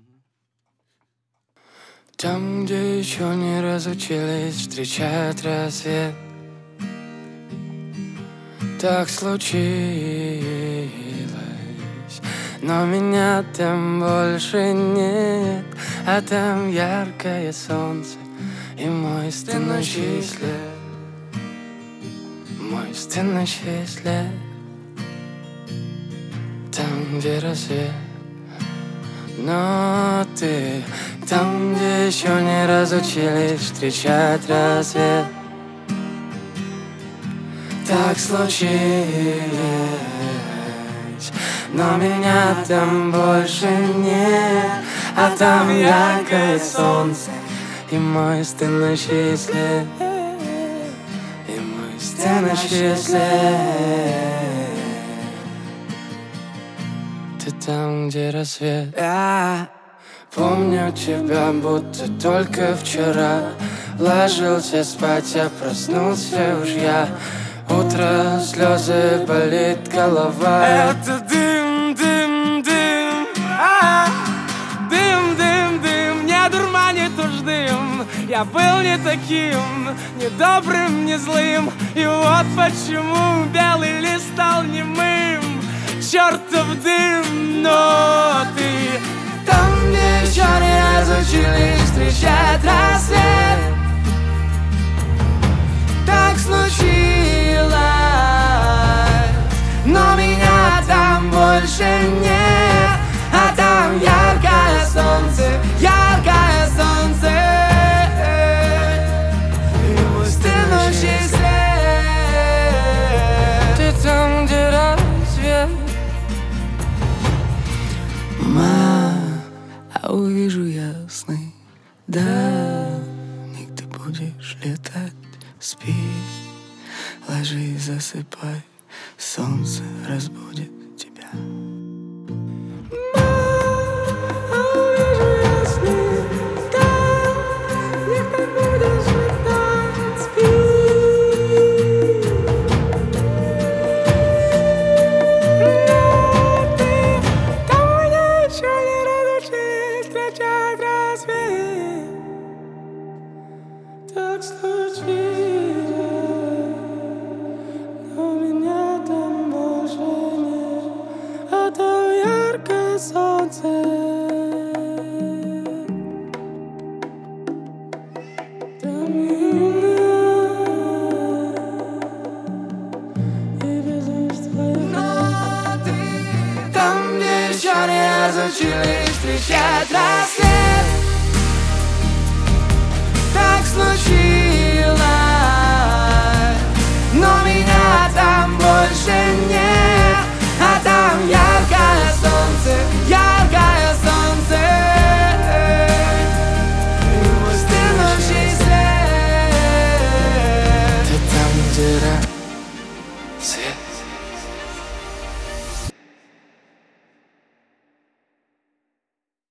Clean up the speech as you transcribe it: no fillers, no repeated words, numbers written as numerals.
Там, где еще не разучились встречать рассвет, так случилось, но меня там больше нет. А там яркое солнце и мой стынущий след, мой стынущий след. Там, где рассвет, но ты там, где еще не разучились встречать рассвет. Так случилось, но меня там больше нет. А там яркое солнце и мой стынущий след, и мой стынущий след. Ты там, где рассвет. Я помню тебя, будто только вчера. Ложился спать, а проснулся уж я. Утро, слезы, болит голова. Это дым, дым, дым, дым, дым, дым. Не дурманит уж дым. Я был не таким, не добрым, не злым. И вот почему белый лист стал немым. Чертов дым, но ты там, где еще не разучились встречать рассвет. Так случилось, но меня там больше нет. А там яркое солнце, яркое солнце, и мой стынущий след. Ты там, где рассвет. А увижу ясный дальник, ты будешь летать. Спи, ложись, засыпай, солнце разбудит тебя. Так случилось, но меня там больше нет. А там яркое солнце, там и безумство. Но ты там, где еще не разучились встречать рассвет. Так случилось.